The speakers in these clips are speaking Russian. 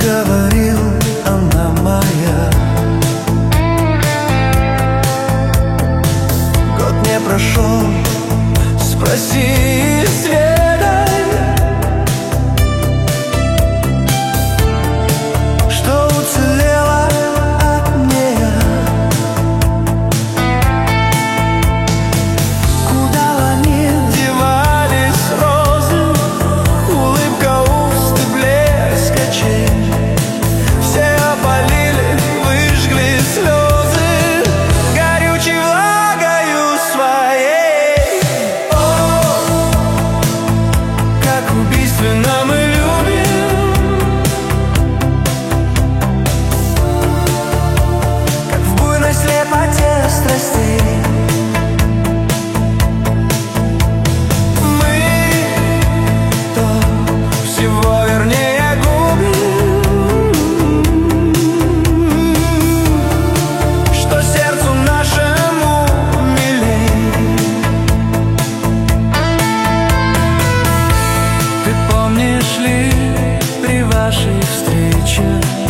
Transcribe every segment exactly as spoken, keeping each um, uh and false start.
говорил, она моя. Год не прошел, спроси Света, что уцелело от меня. Куда они девались розы, улыбка уст и блеск очей. Все опалили, выжгли слезы горючей влагою своей. О, как убийственно мы любим, как в буйной слепоте страстей. Мы то всего вернее губим, что сердцу нашему милей. Ты помнишь ли при вашей встрече,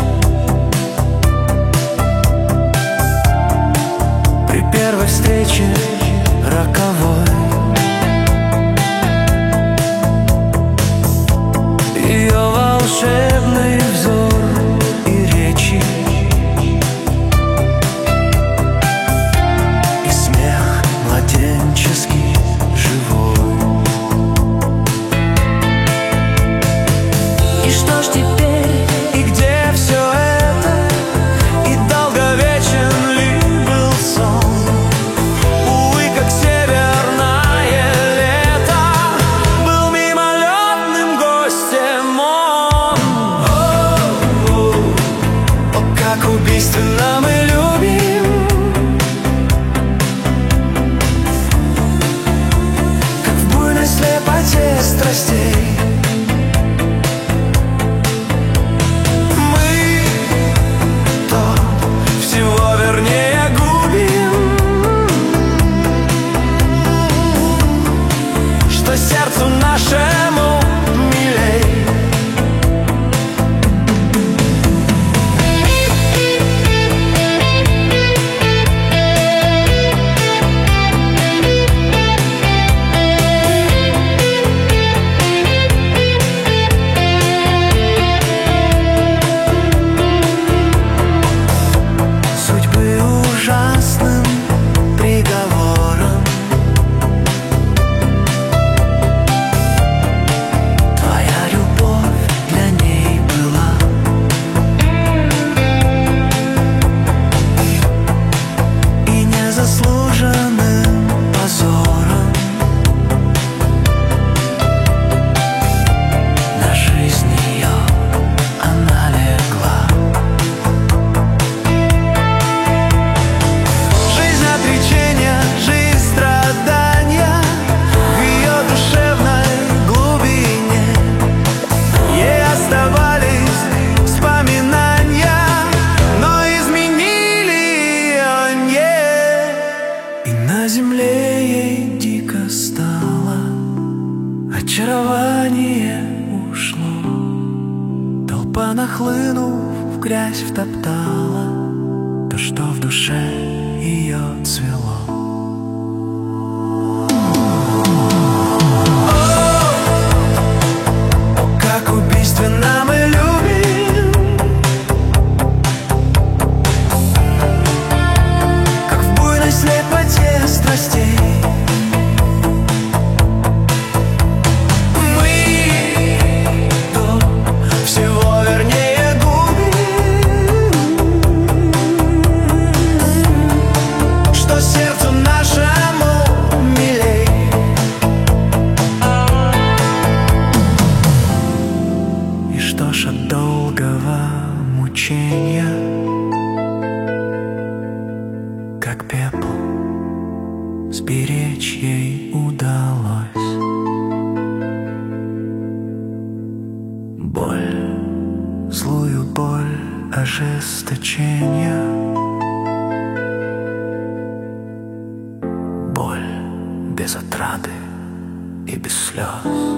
при первой встрече роковой, ее волшебный взор и речи, и смех младенческий живой? И что ж теперь, и где все это? И долговечен ли был сон? Увы, как северное лето, был мимолетным гостем он. О, о, как убийственно мы любим, как в буйной слепоте страстей. Мы то всего вернее губим, что сердцу нашему милей. Судьбы ужасным приговором твоя любовь для ней была. И незаслуженным позором на жизнь ее она легла. Жизнь отречения, жизнь страдания в ее душевной глубине. Ей оставались вспоминания, но изменили ее не. И на земле ей дико стало, очарование ушло. Толпа, нахлынув, в грязь втоптала то, что в душе ее цвело. О, как убийственно мы любим, как в буйной слепоте страстей. Мы то всего вернее губим, что сердцу нашему милей. И что ж от долгого мучения, как пепел, сберечь ей удалось боль, злую боль ожесточения, боль без отрады и без слез.